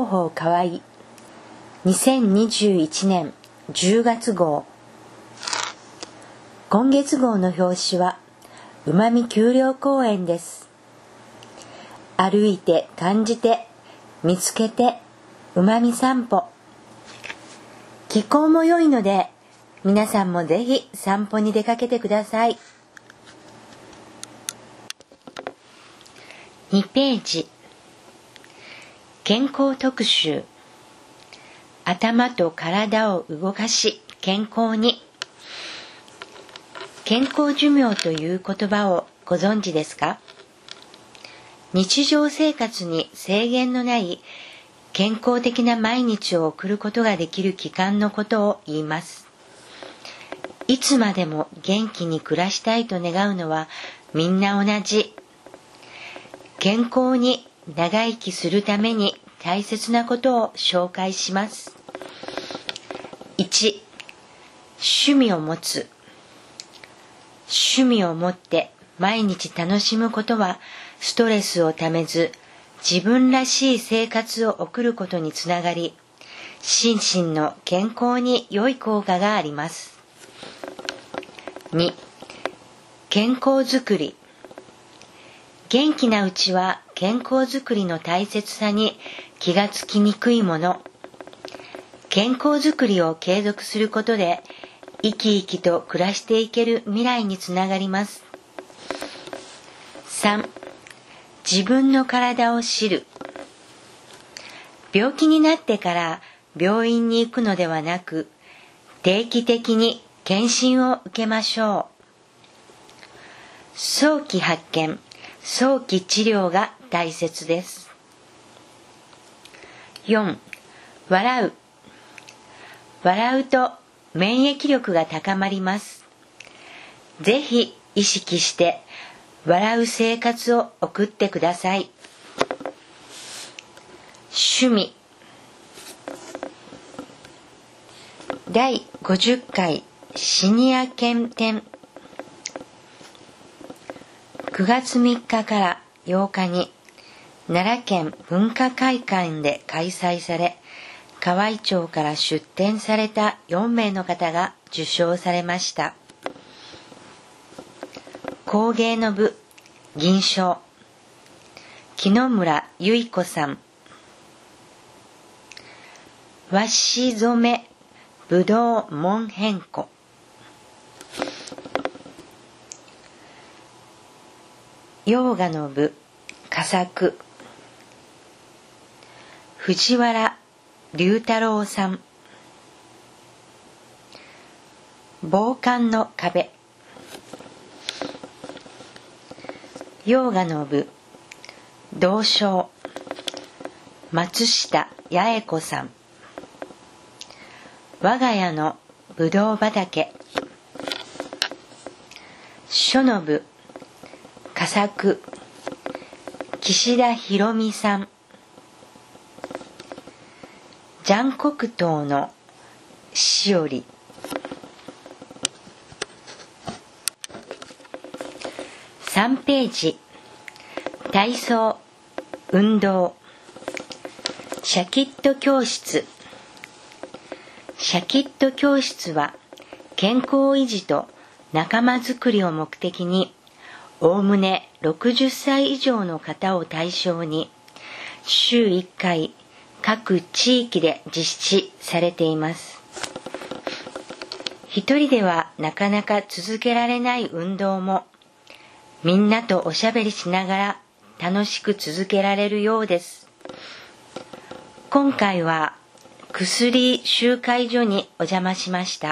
広報かわい2021年10月号。今月号の表紙はうまみ丘陵公園です。歩いて感じて見つけてうまみ散歩。気候も良いので皆さんもぜひ散歩に出かけてください。2ページ、健康特集。頭と体を動かし健康に。健康寿命という言葉をご存知ですか？日常生活に制限のない健康的な毎日を送ることができる期間のことを言います。いつまでも元気に暮らしたいと願うのはみんな同じ。健康に長生きするために大切なことを紹介します。1、趣味を持つ。趣味を持って毎日楽しむことはストレスをためず自分らしい生活を送ることにつながり、心身の健康に良い効果があります。2、健康づくり。元気なうちは健康づくりの大切さに気がつきにくいもの。健康づくりを継続することで生き生きと暮らしていける未来につながります。3、自分の体を知る。病気になってから病院に行くのではなく、定期的に検診を受けましょう。早期発見、早期治療が大切です。4、笑う。笑うと免疫力が高まります。ぜひ意識して笑う生活を送ってください。趣味。第50回シニア県展。9月3日から8日に奈良県文化会館で開催され、河合町から出展された4名の方が受賞されました。工芸の部銀賞、木野村由衣子さん。和紙染めぶどう門変子。洋画の部佳作、藤原龍太郎さん。防寒の壁。洋画の部銅賞、松下八重子さん。我が家のぶどう畑。書の部佳作、岸田博美さん。ジ黒糖のしおり。3ページ、体操、運動。シャキッと教室。シャキッと教室は健康維持と仲間づくりを目的に、おおむね60歳以上の方を対象に週1回各地域で実施されています。一人ではなかなか続けられない運動もみんなとおしゃべりしながら楽しく続けられるようです。今回は薬集会所にお邪魔しました。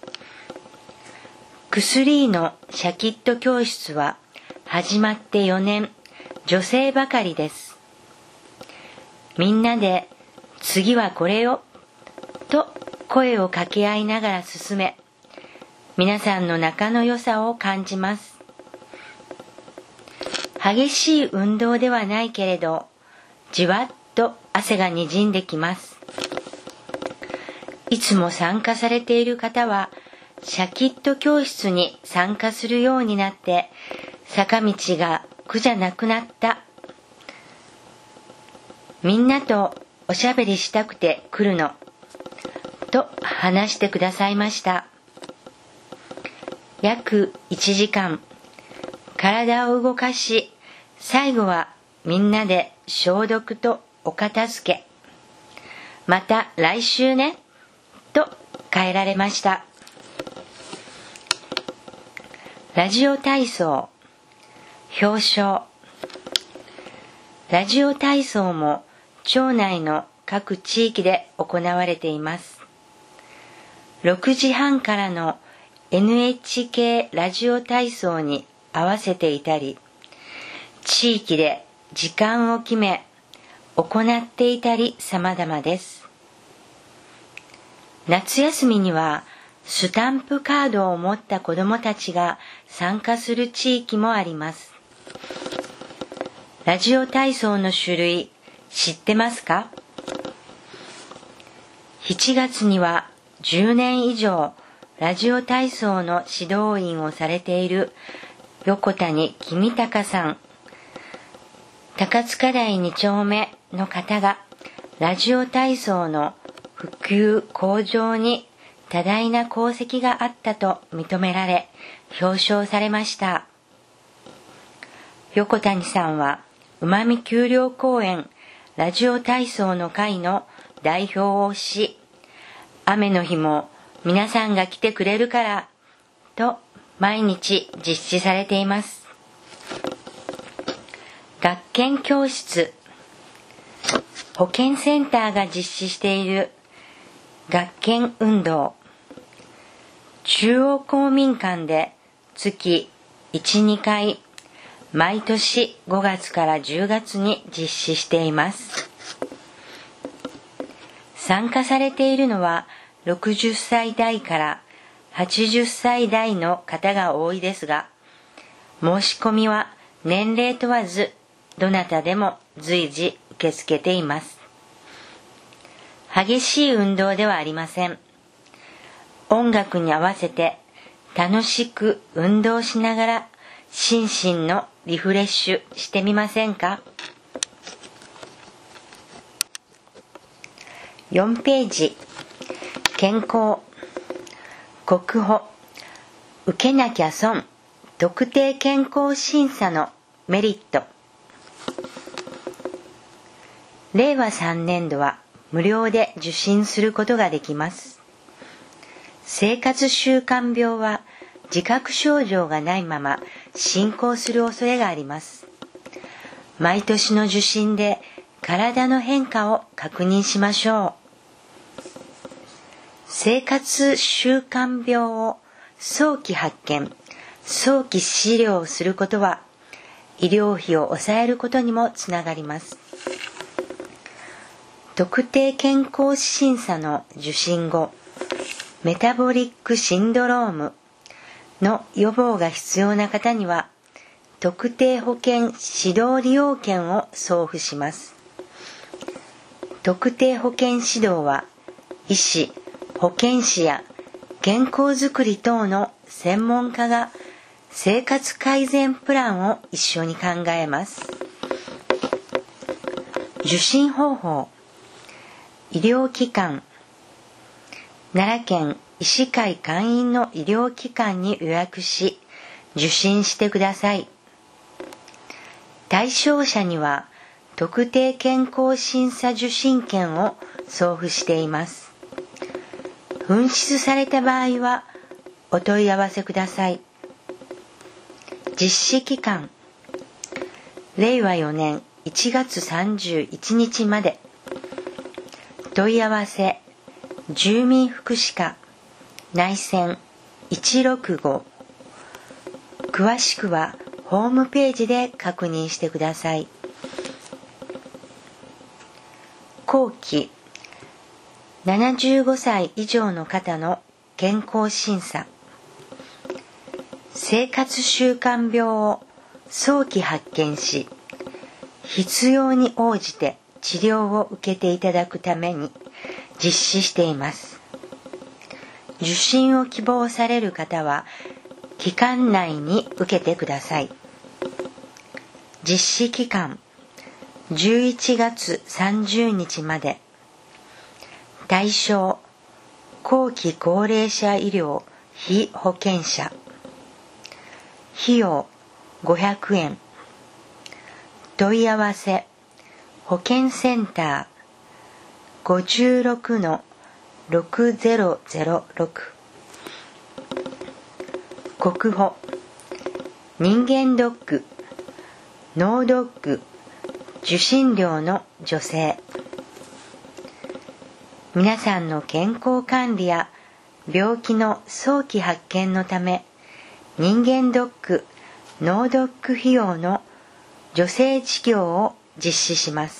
薬のシャキッと教室は始まって4年、女性ばかりです。みんなで次はこれよと声を掛け合いながら進め、皆さんの仲の良さを感じます。激しい運動ではないけれど、じわっと汗がにじんできます。いつも参加されている方は、シャキッと教室に参加するようになって、坂道が苦じゃなくなった。みんなとおしゃべりしたくて来るのと話してくださいました。約1時間体を動かし、最後はみんなで消毒とお片付け、また来週ねと帰られました。ラジオ体操表彰。ラジオ体操も町内の各地域で行われています。6時半からの NHK ラジオ体操に合わせていたり、地域で時間を決め行っていたり様々です。夏休みにはスタンプカードを持った子どもたちが参加する地域もあります。ラジオ体操の種類知ってますか？7月には10年以上ラジオ体操の指導員をされている横谷公隆さん、高塚台2丁目の方がラジオ体操の普及向上に多大な功績があったと認められ表彰されました。横谷さんはうまみ丘陵公園ラジオ体操の会の代表をし、雨の日も皆さんが来てくれるからと毎日実施されています。学研教室、保健センターが実施している学研運動、中央公民館で月 1,2 回毎年5月から10月に実施しています。参加されているのは60歳代から80歳代の方が多いですが、申し込みは年齢問わずどなたでも随時受け付けています。激しい運動ではありません。音楽に合わせて楽しく運動しながら心身のリフレッシュしてみませんか？4ページ、健康、国保、受けなきゃ損、特定健康審査のメリット。令和3年度は無料で受診することができます。生活習慣病は自覚症状がないまま進行する恐れがあります。毎年の受診で体の変化を確認しましょう。生活習慣病を早期発見、早期治療することは医療費を抑えることにもつながります。特定健康審査の受診後、メタボリックシンドロームの予防が必要な方には、特定保険指導利用券を送付します。特定保険指導は、医師、保健師や健康づくり等の専門家が生活改善プランを一緒に考えます。受診方法、医療機関、奈良県医師会会員の医療機関に予約し受診してください。対象者には特定健康審査受診券を送付しています。紛失された場合はお問い合わせください。実施期間、令和4年1月31日まで。問い合わせ、住民福祉課内線165。詳しくはホームページで確認してください。後期、75歳以上の方の健康審査。生活習慣病を早期発見し、必要に応じて治療を受けていただくために実施しています。受診を希望される方は、期間内に受けてください。実施期間、 11月30日まで。対象、後期高齢者医療被保険者。費用500円。問い合わせ、保健センター 56-6006。国保、人間ドック、脳ドック、受診料の助成。皆さんの健康管理や病気の早期発見のため、人間ドック、脳ドック費用の助成事業を実施します。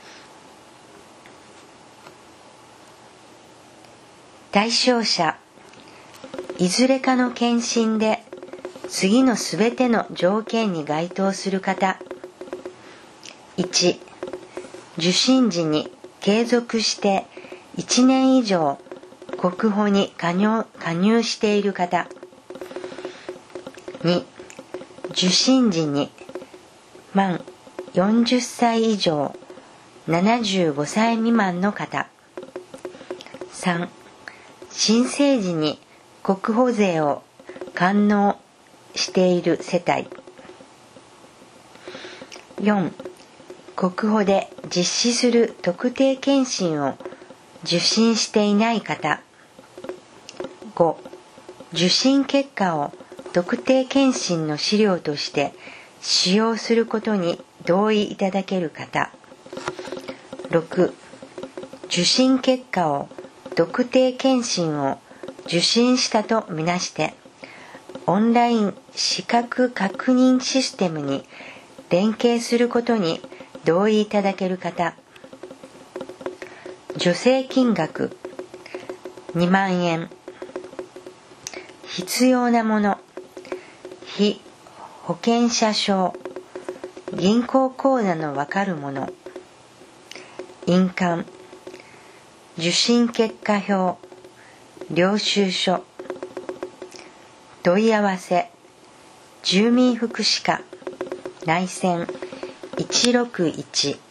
対象者、いずれかの検診で次のすべての条件に該当する方。1、受診時に継続して1年以上国保に加入している方。2、受診時に満40歳以上75歳未満の方。3、申請時に国保税を完納している世帯。4、国保で実施する特定健診を受診していない方。5、受診結果を特定健診の資料として使用することに同意いただける方。6、受診結果を特定健診を受診したとみなしてオンライン資格確認システムに連携することに同意いただける方。助成金額2万円。必要なもの、被保険者証、銀行口座のわかるもの、印鑑、受診結果表、領収書。問い合わせ、住民福祉課、内線161